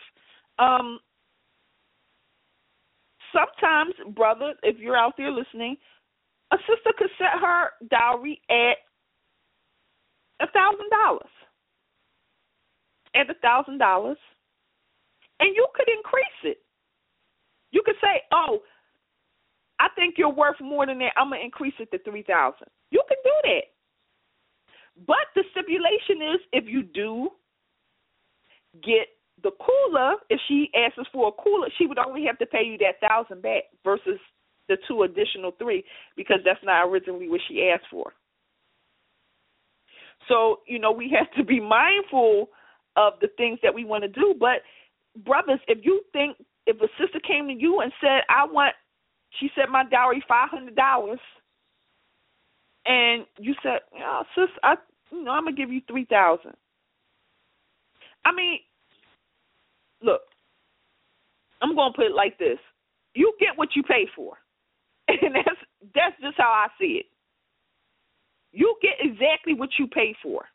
Sometimes, brother, if you're out there listening, a sister could set her dowry at $1,000. At $1,000, and you could increase it. You could say, "Oh, I think you're worth more than that. I'm gonna increase it to $3,000." You can do that. But the stipulation is if you do get the cooler, if she asks for a cooler, she would only have to pay you that $1,000 back versus the 2 additional $3, because that's not originally what she asked for. So, we have to be mindful of the things that we want to do. But, brothers, if a sister came to you and said, she said my dowry $500, and you said, sis, I'm going to give you $3,000. I mean, look, I'm going to put it like this. You get what you pay for. And that's just how I see it. You get exactly what you pay for.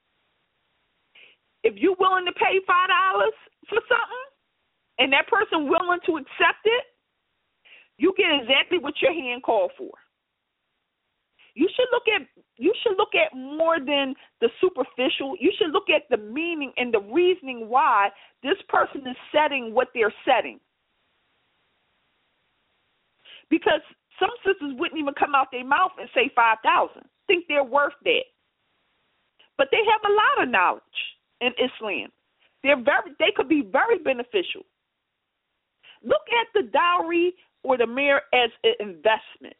If you're willing to pay $5 for something and that person willing to accept it, you get exactly what your hand called for. You should look at more than the superficial. You should look at the meaning and the reasoning why this person is setting what they're setting. Because some sisters wouldn't even come out their mouth and say 5,000. Think they're worth that. But they have a lot of knowledge in Islam. They could be very beneficial. Look at the dowry or the mahr as an investment.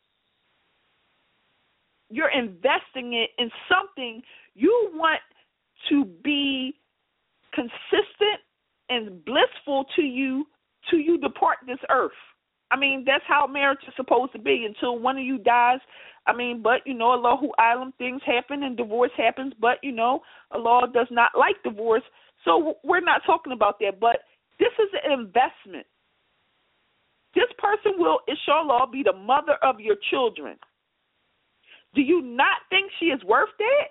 You're investing it in something you want to be consistent and blissful to you depart this earth. I mean, that's how marriage is supposed to be until one of you dies. I mean, but, Allahu Alam, things happen and divorce happens, but, Allah does not like divorce. So we're not talking about that, but this is an investment. This person will, inshallah, be the mother of your children. Do you not think she is worth that?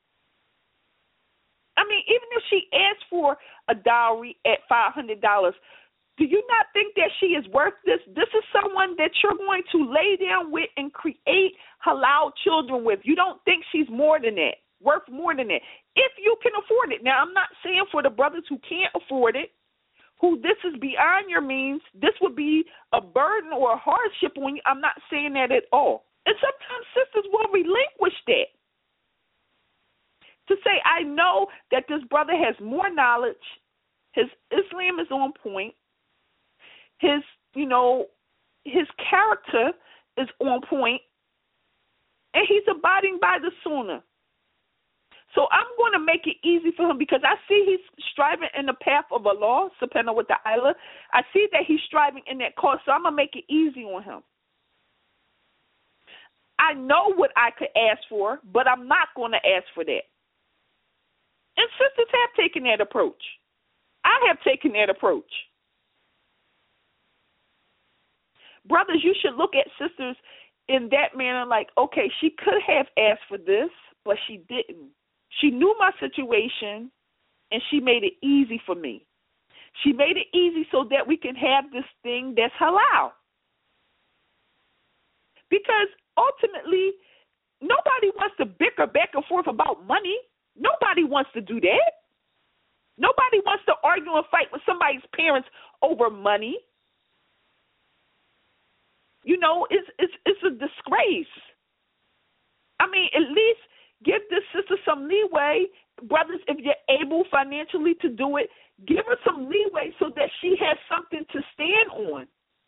I mean, even if she asks for a dowry at $500, do you not think that she is worth this? This is someone that you're going to lay down with and create halal children with. You don't think she's more than that, worth more than that, if you can afford it. Now, I'm not saying for the brothers who can't afford it, who this is beyond your means, this would be a burden or a hardship on you. I'm not saying that at all. And sometimes sisters will relinquish that to say, I know that this brother has more knowledge, his Islam is on point, his character is on point, and he's abiding by the sunnah. So I'm going to make it easy for him because I see he's striving in the path of Allah, subhanahu wa ta'ala. I see that he's striving in that cause, so I'm going to make it easy on him. I know what I could ask for, but I'm not going to ask for that. And sisters have taken that approach. I have taken that approach. Brothers, you should look at sisters in that manner like, okay, she could have asked for this, but she didn't. She knew my situation, and she made it easy for me. She made it easy so that we can have this thing that's halal. Because ultimately, nobody wants to bicker back and forth about money. Nobody wants to do that. Nobody wants to argue and fight with somebody's parents over money. It's a disgrace. I mean, at least give this sister some leeway. Brothers, if you're able financially to do it, give her some leeway so that she has something to stand on.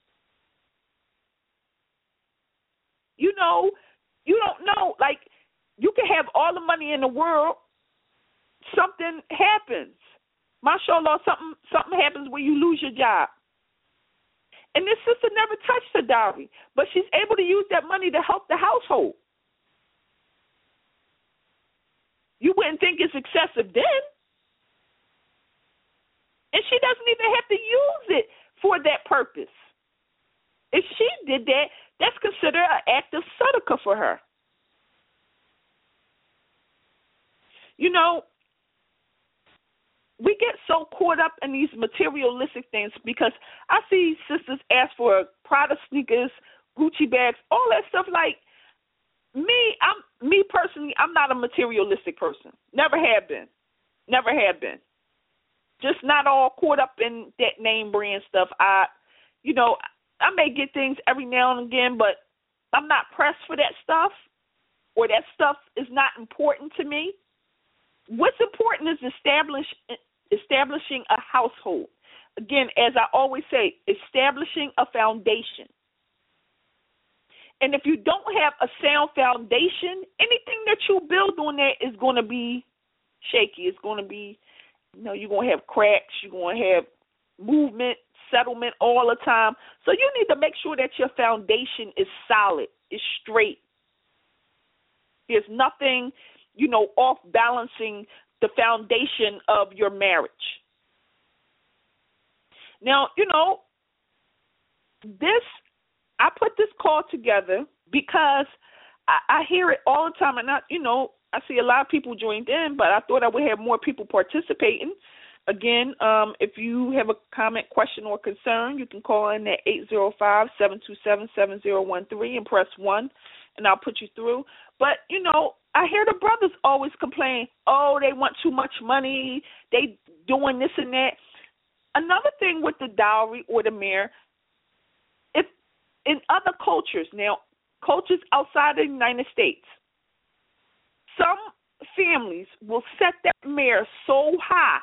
You don't know. Like, you can have all the money in the world. Something happens. Mashallah, something happens where you lose your job. And this sister never touched her dowry, but she's able to use that money to help the household. You wouldn't think it's excessive then. And she doesn't even have to use it for that purpose. If she did that, that's considered an act of sadaqah for her. We get so caught up in these materialistic things because I see sisters ask for Prada sneakers, Gucci bags, all that stuff. Like, me personally, I'm not a materialistic person. Never have been. Just not all caught up in that name brand stuff. I may get things every now and again, but I'm not pressed for that stuff, or that stuff is not important to me. what's important is establishing a household. Again, as I always say, establishing a foundation. And if you don't have a sound foundation, anything that you build on that is going to be shaky. It's going to be, you're going to have cracks. You're going to have movement, settlement all the time. So you need to make sure that your foundation is solid, is straight. There's nothing, off balancing the foundation of your marriage. Now, I put this call together because I hear it all the time, and I see a lot of people joined in, but I thought I would have more people participating. Again, if you have a comment, question, or concern, you can call in at 805-727-7013 and press 1, and I'll put you through. But, I hear the brothers always complain, they want too much money, they doing this and that. Another thing with the dowry or the mahr, if in other cultures, now cultures outside the United States, some families will set that mahr so high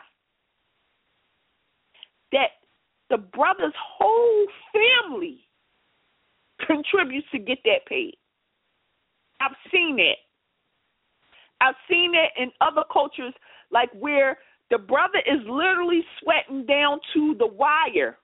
that the brother's whole family contributes to get that paid. I've seen that. I've seen that in other cultures, like where the brother is literally sweating down to the wire,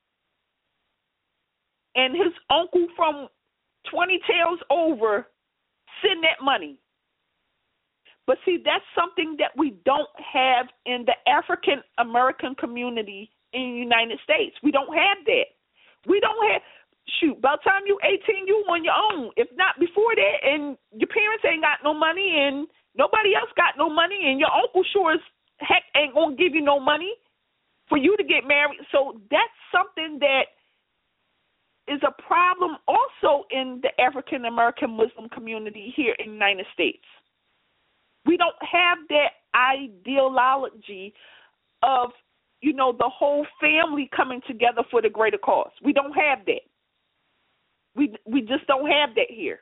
and his uncle from 20 tails over send that money. But see, that's something that we don't have in the African American community in the United States. We don't have that. We don't have, by the time you're 18, you on your own. If not before that, and your parents ain't got no money, and nobody else got no money, and your uncle sure as heck ain't going to give you no money for you to get married. So that's something that is a problem also in the African American Muslim community here in the United States. We don't have that ideology of, the whole family coming together for the greater cause. We don't have that. We just don't have that here.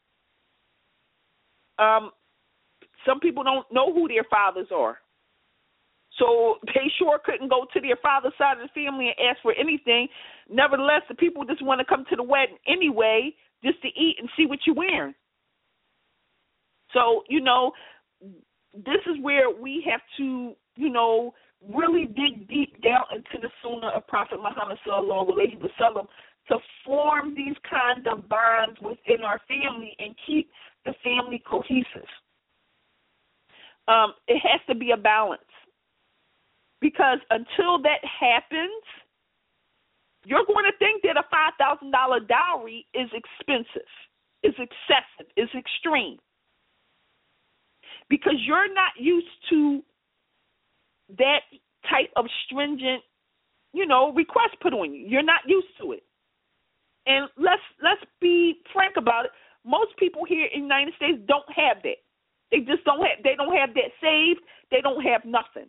Some people don't know who their fathers are. So they sure couldn't go to their father's side of the family and ask for anything. Nevertheless, the people just want to come to the wedding anyway just to eat and see what you're wearing. So, this is where we have to, really dig deep down into the Sunnah of Prophet Muhammad sallallahu alaihi wasallam to form these kind of bonds within our family and keep the family cohesive. It has to be a balance. Because until that happens, you're going to think that a $5,000 dowry is expensive, is excessive, is extreme. Because you're not used to that type of stringent, request put on you. You're not used to it. And let's be frank about it. Most people here in the United States don't have that. They just don't have that saved. They don't have nothing.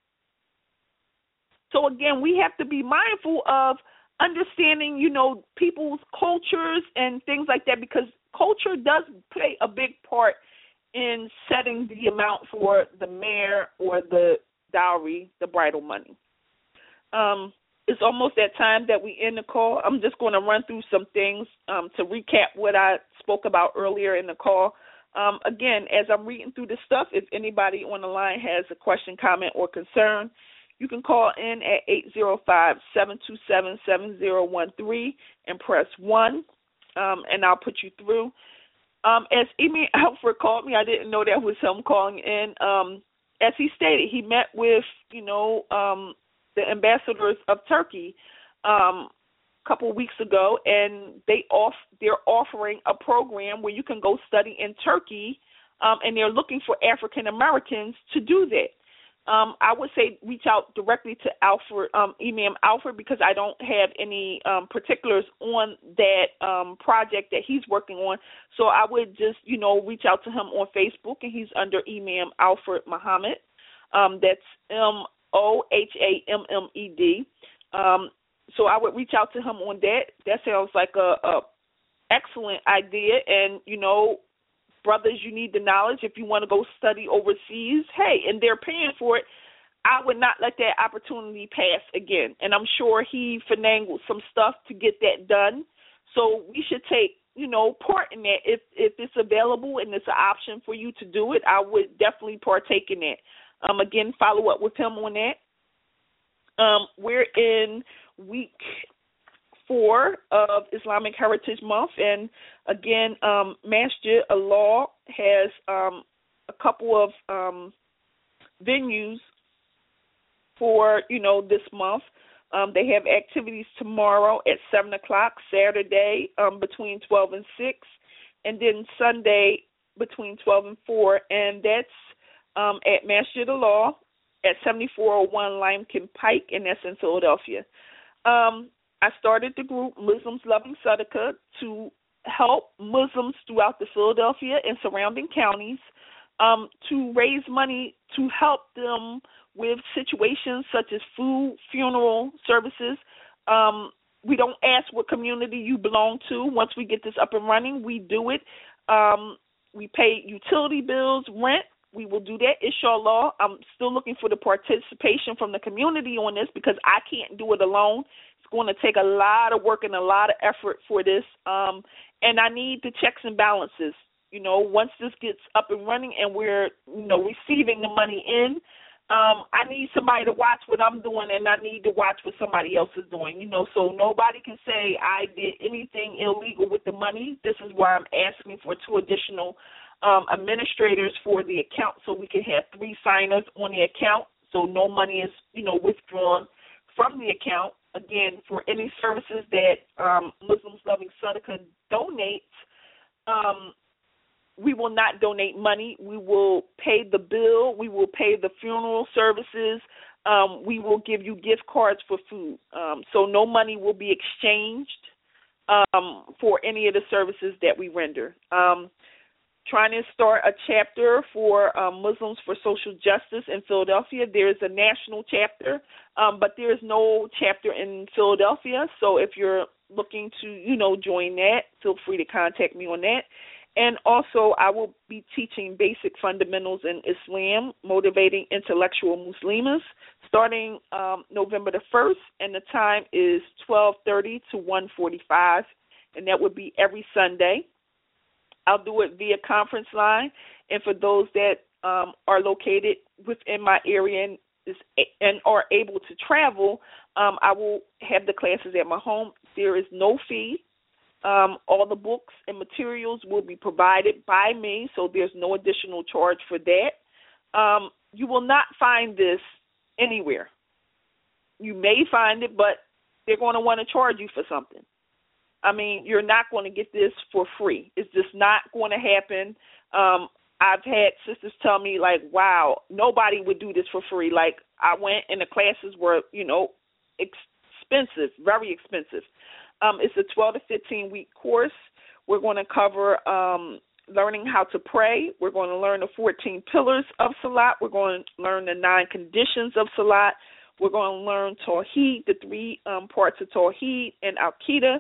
So, again, we have to be mindful of understanding, people's cultures and things like that, because culture does play a big part in setting the amount for the mahr or the dowry, the bridal money. It's almost that time that we end the call. I'm just going to run through some things to recap what I spoke about earlier in the call. Again, as I'm reading through this stuff, if anybody on the line has a question, comment, or concern, you can call in at 805-727-7013 and press 1, and I'll put you through. As Emir Alfred called me, I didn't know that was him calling in. As he stated, he met with, the ambassadors of Turkey a couple of weeks ago, and they're offering a program where you can go study in Turkey, and they're looking for African Americans to do that. I would say reach out directly to Imam Alfred, because I don't have any particulars on that project that he's working on. So I would just, reach out to him on Facebook, and he's under Imam Alfred Muhammad. That's Mohammed. So I would reach out to him on that. That sounds like a excellent idea, and, brothers, you need the knowledge. If you want to go study overseas, hey, and they're paying for it, I would not let that opportunity pass again. And I'm sure he finagled some stuff to get that done. So we should take, part in that. If it's available and it's an option for you to do it, I would definitely partake in that. Again, follow up with him on that. We're in week 4 of Islamic Heritage Month, and again, Masjid Allah has a couple of venues for, this month. They have activities tomorrow at 7 o'clock, Saturday between 12 and 6, and then Sunday between 12 and 4, and that's at Masjid Allah at 7401 Limekiln Pike, and that's in Philadelphia. I started the group Muslims Loving Sadaqah to help Muslims throughout the Philadelphia and surrounding counties to raise money to help them with situations such as food, funeral services. We don't ask what community you belong to. Once we get this up and running, we do it. We pay utility bills, rent. We will do that, inshallah. I'm still looking for the participation from the community on this because I can't do it alone. It's going to take a lot of work and a lot of effort for this. And I need the checks and balances. Once this gets up and running and we're, receiving the money in, I need somebody to watch what I'm doing, and I need to watch what somebody else is doing, so nobody can say I did anything illegal with the money. This is why I'm asking for 2 additional administrators for the account so we can have 3 signers on the account so no money is, withdrawn from the account. Again, for any services that Muslims Loving Sadaqah donates, we will not donate money. We will pay the bill. We will pay the funeral services. We will give you gift cards for food. So no money will be exchanged for any of the services that we render. Trying to start a chapter for Muslims for Social Justice in Philadelphia. There is a national chapter, but there is no chapter in Philadelphia. So if you're looking to, join that, feel free to contact me on that. And also, I will be teaching basic fundamentals in Islam, motivating intellectual Muslims, starting November the 1st, and the time is 12:30 to 1:45, and that would be every Sunday. I'll do it via conference line, and for those that are located within my area and are able to travel, I will have the classes at my home. There is no fee. All the books and materials will be provided by me, so there's no additional charge for that. You will not find this anywhere. You may find it, but they're going to want to charge you for something. I mean, you're not going to get this for free. It's just not going to happen. I've had sisters tell me, like, wow, nobody would do this for free. Like, I went and the classes were, expensive, very expensive. It's a 12 to 15-week course. We're going to cover learning how to pray. We're going to learn the 14 pillars of Salat. We're going to learn the 9 conditions of Salat. We're going to learn Tawheed, the 3 parts of Tawheed and Al-Qaeda.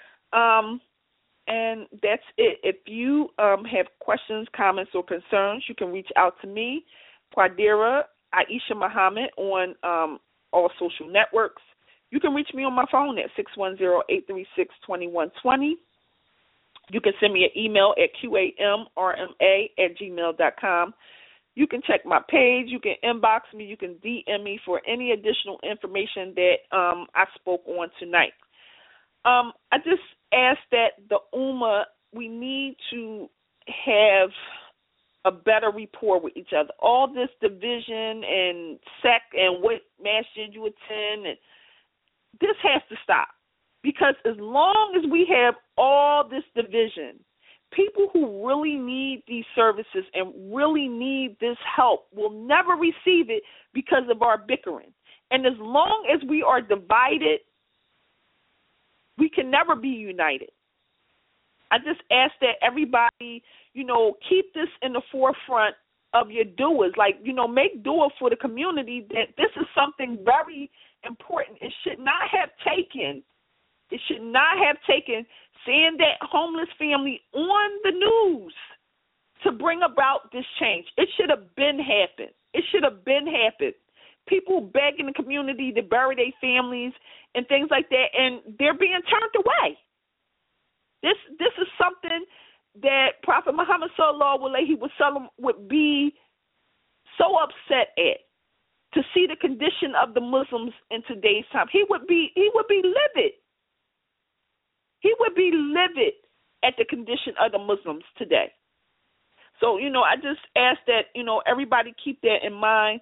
And that's it. If you have questions, comments, or concerns, you can reach out to me, Quadira Aisha Muhammad, on all social networks. You can reach me on my phone at 610-836-2120. You can send me an email at qamrma@gmail.com. You can check my page. You can inbox me. You can DM me for any additional information that I spoke on tonight. I just ask that the Ummah, we need to have a better rapport with each other. All this division and sect and what masjid you attend, and this has to stop. Because as long as we have all this division, people who really need these services and really need this help will never receive it because of our bickering. And as long as we are divided, we can never be united. I just ask that everybody, keep this in the forefront of your duas. Like, make dua for the community that this is something very important. It should not have taken seeing that homeless family on the news to bring about this change. It should have been happened. It should have been happened. People begging the community to bury their families and things like that, and they're being turned away. This is something that Prophet Muhammad sallallahu alaihi wasallam would be so upset at, to see the condition of the Muslims in today's time. He would be livid. He would be livid at the condition of the Muslims today. So, I just ask that, everybody keep that in mind.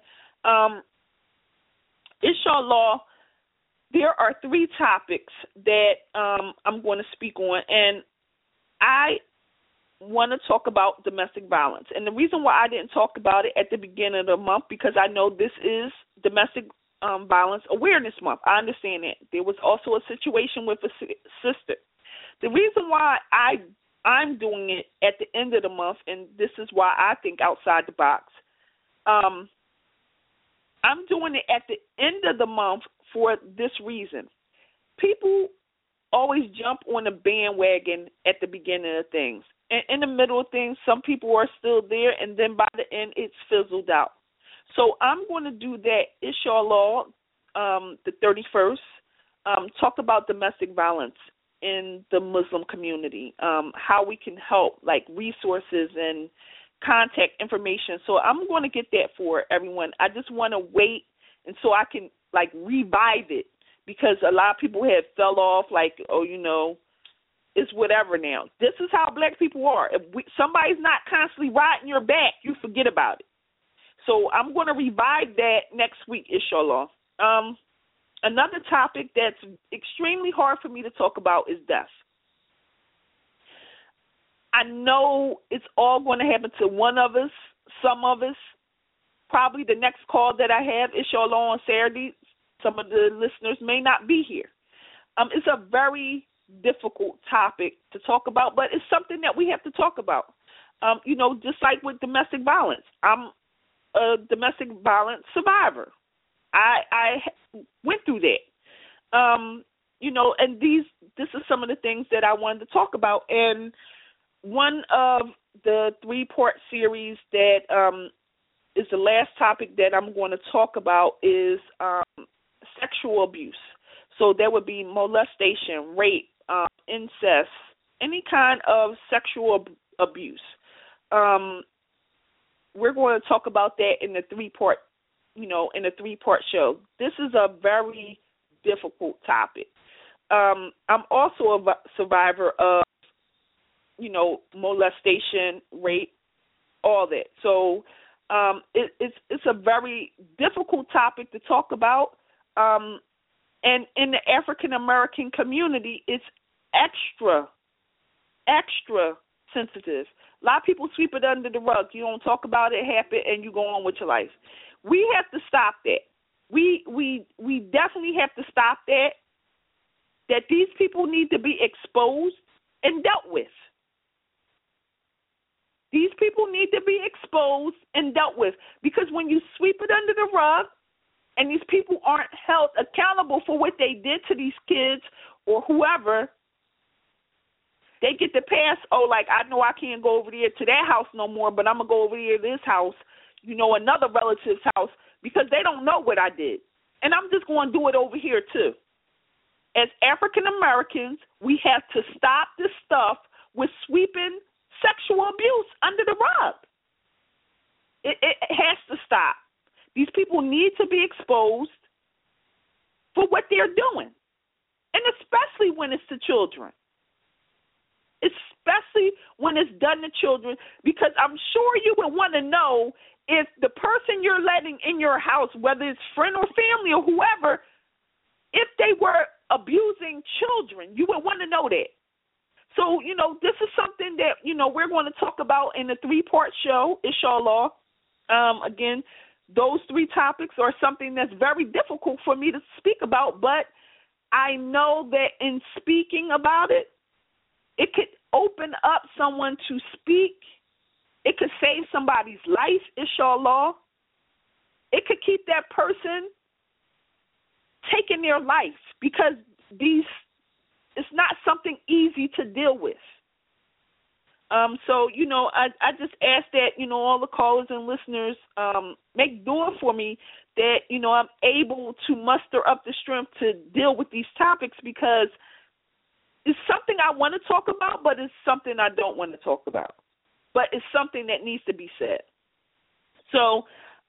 Inshallah, there are 3 topics that I'm going to speak on, and I want to talk about domestic violence. And the reason why I didn't talk about it at the beginning of the month, because I know this is Domestic Violence Awareness Month. I understand that. There was also a situation with a sister. The reason why I'm doing it at the end of the month, and this is why I think outside the box, I'm doing it at the end of the month for this reason. People always jump on the bandwagon at the beginning of things. And in the middle of things, some people are still there, and then by the end, it's fizzled out. So I'm going to do that, inshallah, the 31st, talk about domestic violence in the Muslim community, how we can help, like resources and contact information. So I'm going to get that for everyone. I just want to wait and so I can, revive it, because a lot of people have fell off, it's whatever now. This is how black people are. If somebody's not constantly riding your back, you forget about it. So I'm going to revive that next week, inshallah. Another topic that's extremely hard for me to talk about is death. I know it's all going to happen to one of us, some of us. Probably the next call that I have, inshallah, on Saturday, some of the listeners may not be here. It's a very difficult topic to talk about, but it's something that we have to talk about. Just like with domestic violence. I'm a domestic violence survivor. I went through that. And this is some of the things that I wanted to talk about. And one of the 3-part series that is the last topic that I'm going to talk about is sexual abuse. So there would be molestation, rape, incest, any kind of sexual abuse. We're going to talk about that in the 3-part, in a 3-part show. This is a very difficult topic. I'm also a survivor of, molestation, rape, all that. So it's a very difficult topic to talk about. And in the African American community, it's extra sensitive. A lot of people sweep it under the rug. You don't talk about it, happen, and you go on with your life. We have to stop that. We definitely have to stop that. That these people need to be exposed and dealt with. These people need to be exposed and dealt with, because when you sweep it under the rug and these people aren't held accountable for what they did to these kids or whoever, they get the pass, I know I can't go over there to that house no more, but I'm going to go over there to this house, another relative's house, because they don't know what I did. And I'm just going to do it over here too. As African Americans, we have to stop this stuff with sweeping sexual abuse under the rug. It has to stop. These people need to be exposed for what they're doing, and especially when it's to children. Especially when it's done to children, because I'm sure you would want to know if the person you're letting in your house, whether it's friend or family or whoever, if they were abusing children. You would want to know that. So, this is something that, we're going to talk about in the 3-part show, inshallah. Again, those 3 topics are something that's very difficult for me to speak about, but I know that in speaking about it, it could open up someone to speak. It could save somebody's life, inshallah. It could keep that person taking their life, because it's not something easy to deal with. So, I just ask that, all the callers and listeners make dua for me that, I'm able to muster up the strength to deal with these topics, because it's something I want to talk about, but it's something I don't want to talk about. But it's something that needs to be said. So,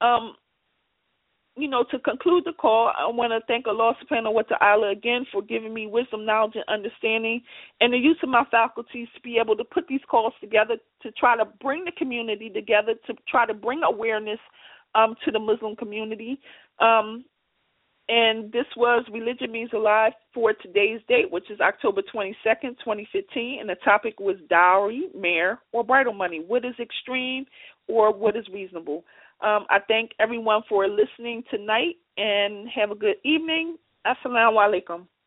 to conclude the call, I want to thank Allah subhanahu wa ta'ala again for giving me wisdom, knowledge, and understanding, and the use of my faculties to be able to put these calls together to try to bring the community together, to try to bring awareness to the Muslim community. And this was Religion Means Alive for today's date, which is October 22nd, 2015, and the topic was dowry, mahr, or bridal money. What is extreme or what is reasonable? I thank everyone for listening tonight, and have a good evening. Assalamu alaikum.